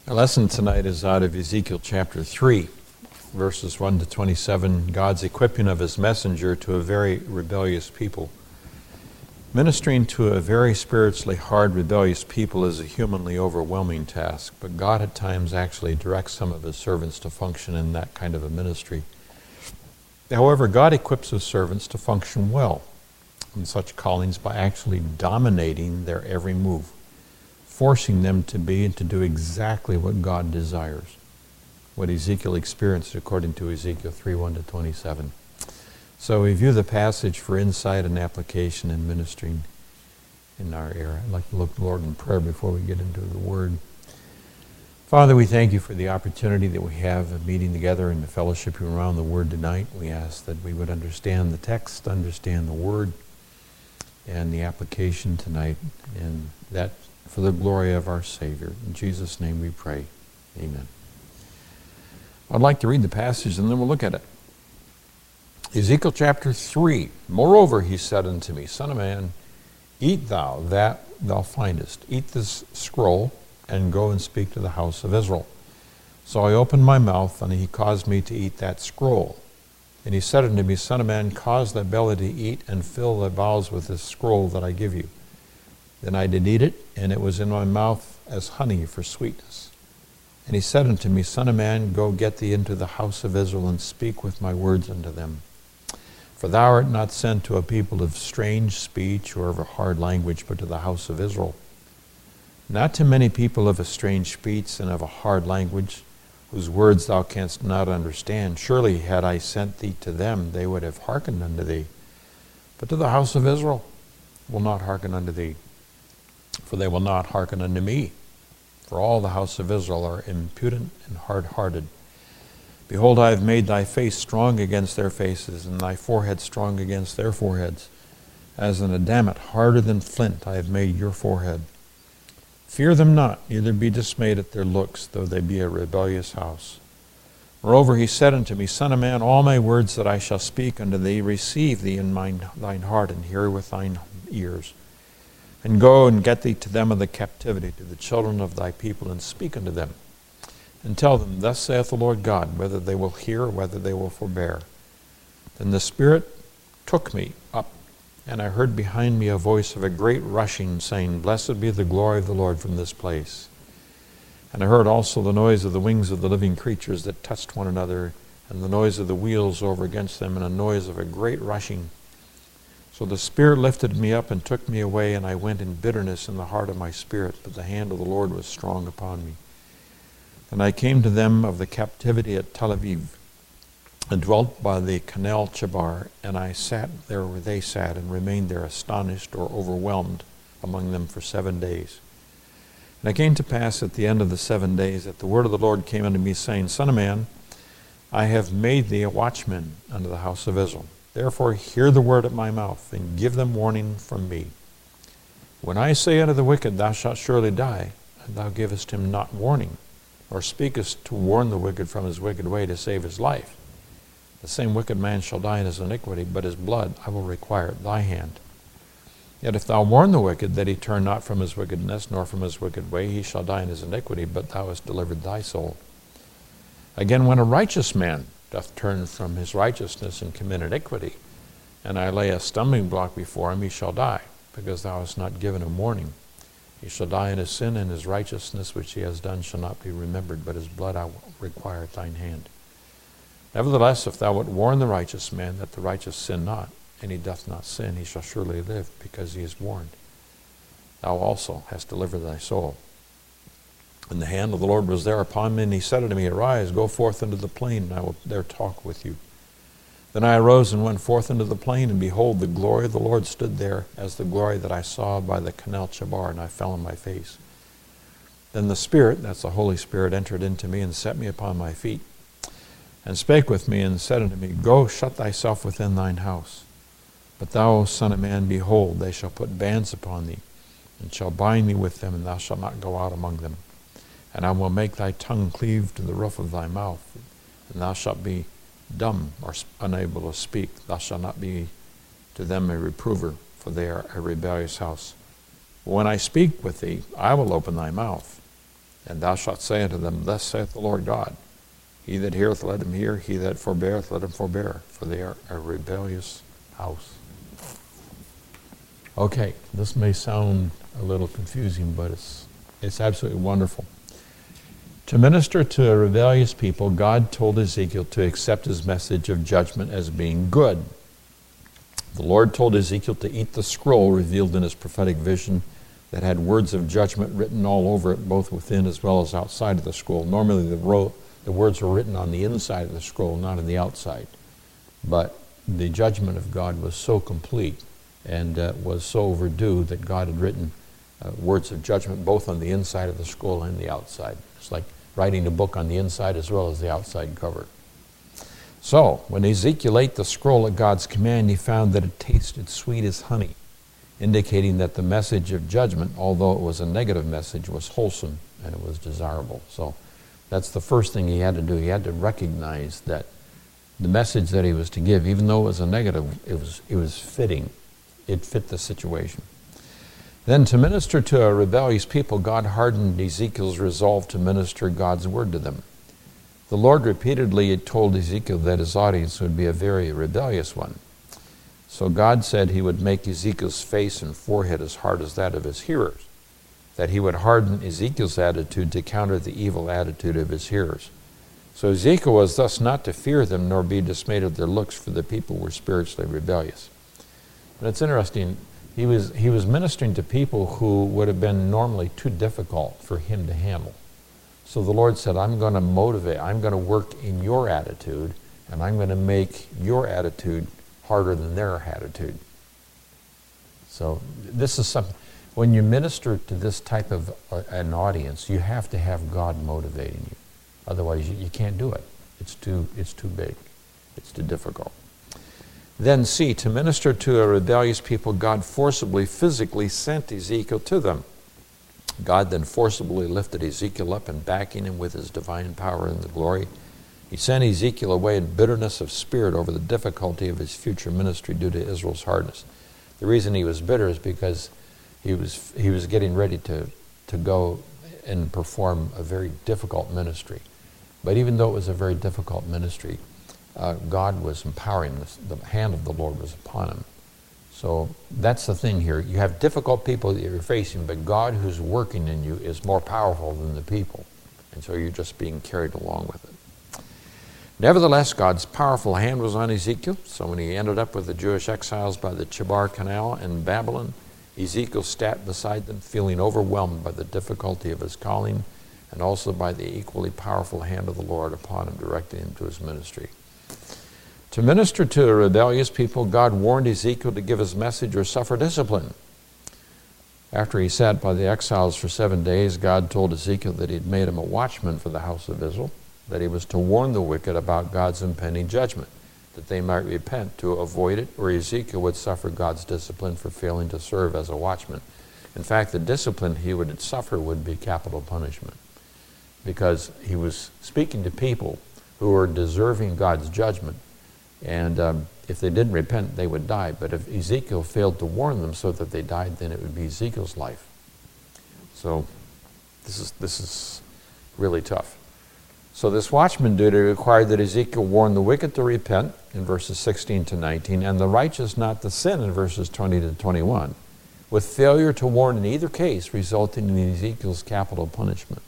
Our lesson tonight is out of Ezekiel chapter 3, verses 1 to 27, God's equipping of his messenger to a very rebellious people. Ministering to a very spiritually hard, rebellious people is a humanly overwhelming task, but God at times actually directs some of his servants to function in that kind of a ministry. However, God equips his servants to function well in such callings by actually dominating their every move, forcing them to be and to do exactly what God desires, what Ezekiel experienced according to Ezekiel 3, 1 to 27. So we view the passage for insight and application in ministering in our era. I'd like to look to the Lord in prayer before we get into the Word. Father, we thank you for the opportunity that we have of meeting together and fellowshipping around the Word tonight. We ask that we would understand the text, understand the Word, and the application tonight, and that for the glory of our Savior. In Jesus' name we pray. Amen. I'd like to read the passage and then we'll look at it. Ezekiel chapter 3. Moreover, he said unto me, Son of man, eat thou that thou findest. Eat this scroll and go and speak to the house of Israel. So I opened my mouth, and he caused me to eat that scroll. And he said unto me, Son of man, cause thy belly to eat and fill thy bowels with this scroll that I give you. Then I did eat it, and it was in my mouth as honey for sweetness. And he said unto me, Son of man, go get thee into the house of Israel, and speak with my words unto them. For thou art not sent to a people of strange speech or of a hard language, but to the house of Israel. Not to many people of a strange speech and of a hard language, whose words thou canst not understand. Surely had I sent thee to them, they would have hearkened unto thee. But to the house of Israel will not hearken unto thee. For they will not hearken unto me. For all the house of Israel are impudent and hard-hearted. Behold, I have made thy face strong against their faces, and thy forehead strong against their foreheads. As an adamant harder than flint, I have made your forehead. Fear them not, neither be dismayed at their looks, though they be a rebellious house. Moreover, he said unto me, Son of man, all my words that I shall speak unto thee, receive thee in thine heart, and hear with thine ears. And go and get thee to them of the captivity, to the children of thy people, and speak unto them. And tell them, Thus saith the Lord God, whether they will hear or whether they will forbear. Then the Spirit took me up, and I heard behind me a voice of a great rushing, saying, Blessed be the glory of the Lord from this place. And I heard also the noise of the wings of the living creatures that touched one another, and the noise of the wheels over against them, and a noise of a great rushing. So the Spirit lifted me up and took me away, and I went in bitterness in the heart of my spirit, but the hand of the Lord was strong upon me. And I came to them of the captivity at Tel Aviv, and dwelt by the canal Chebar, and I sat there where they sat, and remained there astonished or overwhelmed among them for 7 days. And it came to pass at the end of the 7 days that the word of the Lord came unto me, saying, Son of man, I have made thee a watchman unto the house of Israel. Therefore hear the word at my mouth, and give them warning from me. When I say unto the wicked, Thou shalt surely die, and thou givest him not warning, or speakest to warn the wicked from his wicked way to save his life, the same wicked man shall die in his iniquity, but his blood I will require at thy hand. Yet if thou warn the wicked that he turn not from his wickedness, nor from his wicked way, he shall die in his iniquity, but thou hast delivered thy soul. Again, when a righteous man doth turn from his righteousness and commit iniquity, and I lay a stumbling block before him, he shall die, because thou hast not given him warning. He shall die in his sin, and his righteousness which he has done shall not be remembered, but his blood I will require at thine hand. Nevertheless, if thou wilt warn the righteous man that the righteous sin not, and he doth not sin, he shall surely live, because he is warned. Thou also hast delivered thy soul. And the hand of the Lord was there upon me, and he said unto me, Arise, go forth into the plain, and I will there talk with you. Then I arose and went forth into the plain, and behold, the glory of the Lord stood there, as the glory that I saw by the canal Chebar, and I fell on my face. Then the Spirit, that's the Holy Spirit, entered into me, and set me upon my feet, and spake with me, and said unto me, Go, shut thyself within thine house. But thou, O son of man, behold, they shall put bands upon thee, and shall bind thee with them, and thou shalt not go out among them. And I will make thy tongue cleave to the roof of thy mouth, and thou shalt be dumb or unable to speak. Thou shalt not be to them a reprover, for they are a rebellious house. But when I speak with thee, I will open thy mouth, And thou shalt say unto them, Thus saith the Lord God, He that heareth, let him hear. He that forbeareth, let him forbear. For they are a rebellious house. Okay, this may sound a little confusing, but it's absolutely wonderful. To minister to a rebellious people, God told Ezekiel to accept his message of judgment as being good. The Lord told Ezekiel to eat the scroll revealed in his prophetic vision that had words of judgment written all over it, both within as well as outside of the scroll. Normally the words were written on the inside of the scroll, not on the outside. But the judgment of God was so complete and was so overdue that God had written words of judgment both on the inside of the scroll and the outside. It's like writing a book on the inside as well as the outside cover. So, when Ezekiel ate the scroll at God's command, he found that it tasted sweet as honey, indicating that the message of judgment, although it was a negative message, was wholesome and it was desirable. So, that's the first thing he had to do. He had to recognize that the message that he was to give, even though it was a negative, it was fitting. It fit the situation. Then to minister to a rebellious people, God hardened Ezekiel's resolve to minister God's word to them. The Lord repeatedly had told Ezekiel that his audience would be a very rebellious one. So God said he would make Ezekiel's face and forehead as hard as that of his hearers, that he would harden Ezekiel's attitude to counter the evil attitude of his hearers. So Ezekiel was thus not to fear them nor be dismayed at their looks, for the people were spiritually rebellious. And it's interesting, he was ministering to people who would have been normally too difficult for him to handle. So the Lord said, I'm going to motivate, I'm going to work in your attitude, and I'm going to make your attitude harder than their attitude. So this is something, when you minister to this type of an audience, you have to have God motivating you. Otherwise, you can't do it. It's too big. It's too difficult. Then C, to minister to a rebellious people, God forcibly, physically sent Ezekiel to them. God then forcibly lifted Ezekiel up and backing him with his divine power and the glory. He sent Ezekiel away in bitterness of spirit over the difficulty of his future ministry due to Israel's hardness. The reason he was bitter is because he was getting ready to go and perform a very difficult ministry. But even though it was a very difficult ministry, God was empowering the hand of the Lord was upon him. So that's the thing here. You have difficult people that you're facing, but God who's working in you is more powerful than the people. And so you're just being carried along with it. Nevertheless, God's powerful hand was on Ezekiel. So when he ended up with the Jewish exiles by the Chebar Canal in Babylon, Ezekiel sat beside them, feeling overwhelmed by the difficulty of his calling and also by the equally powerful hand of the Lord upon him, directing him to his ministry. To minister to a rebellious people, God warned Ezekiel to give his message or suffer discipline. After he sat by the exiles for 7 days, God told Ezekiel that he had made him a watchman for the house of Israel, that he was to warn the wicked about God's impending judgment, that they might repent to avoid it, or Ezekiel would suffer God's discipline for failing to serve as a watchman. In fact, the discipline he would suffer would be capital punishment, because he was speaking to people who were deserving God's judgment. And if they didn't repent, they would die. But if Ezekiel failed to warn them so that they died, then it would be Ezekiel's life. So this is really tough. So this watchman duty required that Ezekiel warn the wicked to repent in verses 16 to 19, and the righteous not to sin in verses 20 to 21, with failure to warn in either case resulting in Ezekiel's capital punishment.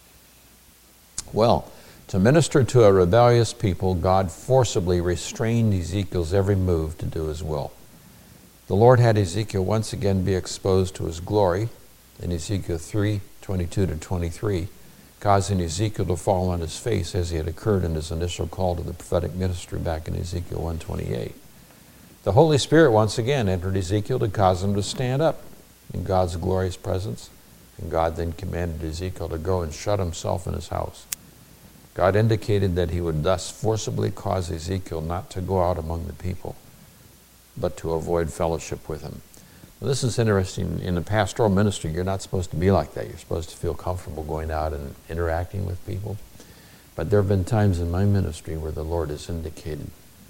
Well, to minister to a rebellious people, God forcibly restrained Ezekiel's every move to do his will. The Lord had Ezekiel once again be exposed to his glory in Ezekiel 3:22 to 23, causing Ezekiel to fall on his face as he had occurred in his initial call to the prophetic ministry back in Ezekiel 1:28. The Holy Spirit once again entered Ezekiel to cause him to stand up in God's glorious presence, and God then commanded Ezekiel to go and shut himself in his house. God indicated that he would thus forcibly cause Ezekiel not to go out among the people, but to avoid fellowship with him. Well, this is interesting. In the pastoral ministry, you're not supposed to be like that. You're supposed to feel comfortable going out and interacting with people. But there have been times in my ministry where the Lord has indicated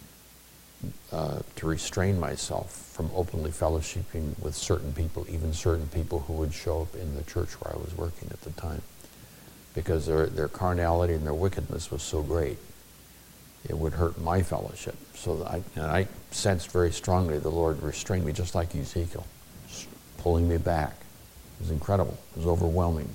to restrain myself from openly fellowshipping with certain people, even certain people who would show up in the church where I was working at the time. because their carnality and their wickedness was so great. It would hurt my fellowship. So I sensed very strongly the Lord restrained me, just like Ezekiel, pulling me back. It was incredible. It was overwhelming.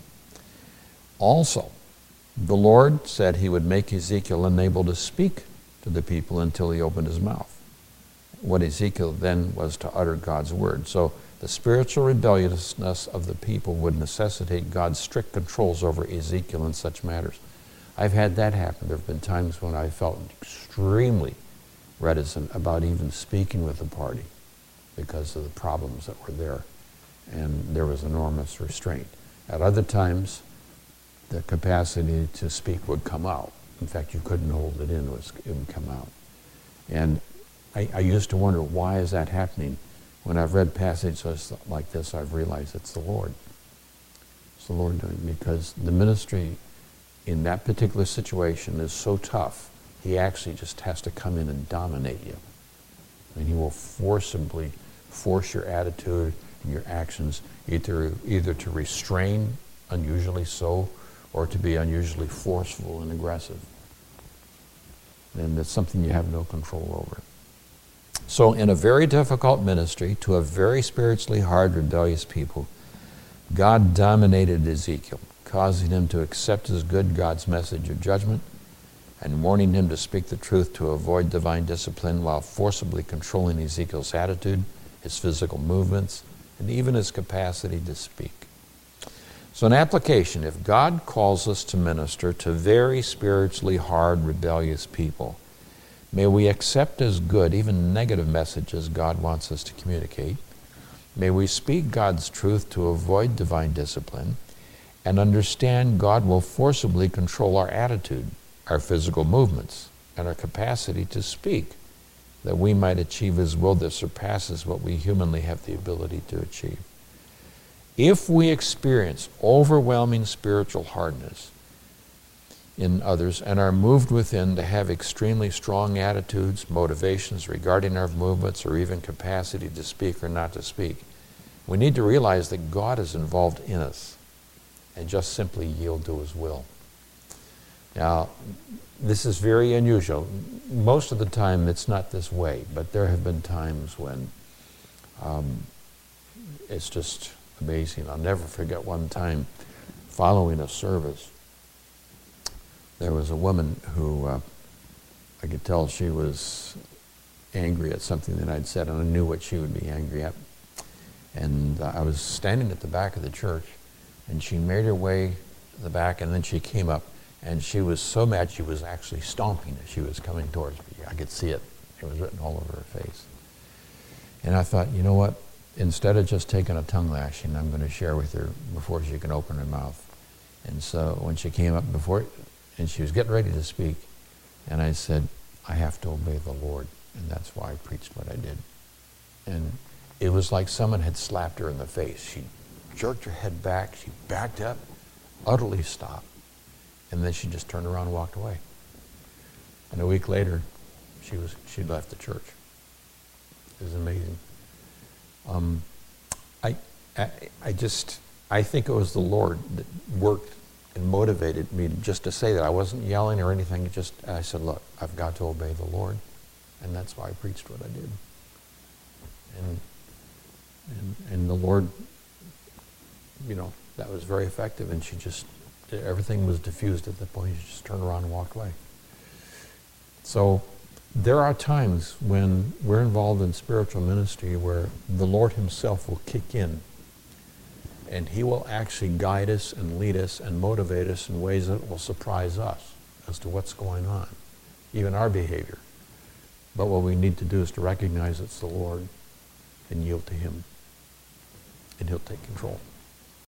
Also, the Lord said he would make Ezekiel unable to speak to the people until he opened his mouth. What Ezekiel then was to utter God's word. So the spiritual rebelliousness of the people would necessitate God's strict controls over Ezekiel in such matters. I've had that happen. There have been times when I felt extremely reticent about even speaking with the party because of the problems that were there. And there was enormous restraint. At other times, the capacity to speak would come out. In fact, you couldn't hold it in, it would come out. And I used to wonder, why is that happening? When I've read passages like this, I've realized it's the Lord. It's the Lord doing it, because the ministry in that particular situation is so tough, he actually just has to come in and dominate you. And he will forcibly force your attitude and your actions either to restrain unusually so, or to be unusually forceful and aggressive. And it's something you have no control over. So in a very difficult ministry to a very spiritually hard, rebellious people, God dominated Ezekiel, causing him to accept as good God's message of judgment and warning him to speak the truth to avoid divine discipline while forcibly controlling Ezekiel's attitude, his physical movements, and even his capacity to speak. So an application: if God calls us to minister to very spiritually hard, rebellious people, may we accept as good even negative messages God wants us to communicate. May we speak God's truth to avoid divine discipline and understand God will forcibly control our attitude, our physical movements, and our capacity to speak, that we might achieve his will that surpasses what we humanly have the ability to achieve. If we experience overwhelming spiritual hardness in others and are moved within to have extremely strong attitudes, motivations regarding our movements, or even capacity to speak or not to speak, we need to realize that God is involved in us and just simply yield to his will. Now, this is very unusual. Most of the time it's not this way, but there have been times when it's just amazing. I'll never forget one time following a service, there was a woman who I could tell she was angry at something that I'd said, and I knew what she would be angry at. And I was standing at the back of the church, and she made her way to the back, and then she came up, and she was so mad she was actually stomping as she was coming towards me. I could see it. It was written all over her face. And I thought, you know what? Instead of just taking a tongue lashing, I'm going to share with her before she can open her mouth. And so when she came up and she was getting ready to speak, and I said, I have to obey the Lord, and that's why I preached what I did. And it was like someone had slapped her in the face. She jerked her head back, she backed up, utterly stopped, and then she just turned around and walked away. And a week later, she'd left the church. It was amazing. I think it was the Lord that worked and motivated me just to say that. I wasn't yelling or anything. I said, look, I've got to obey the Lord, and that's why I preached what I did. And the Lord, that was very effective, and everything was diffused at that point. She just turned around and walked away. So there are times when we're involved in spiritual ministry where the Lord himself will kick in, and he will actually guide us and lead us and motivate us in ways that will surprise us as to what's going on, even our behavior. But what we need to do is to recognize it's the Lord and yield to him, and he'll take control.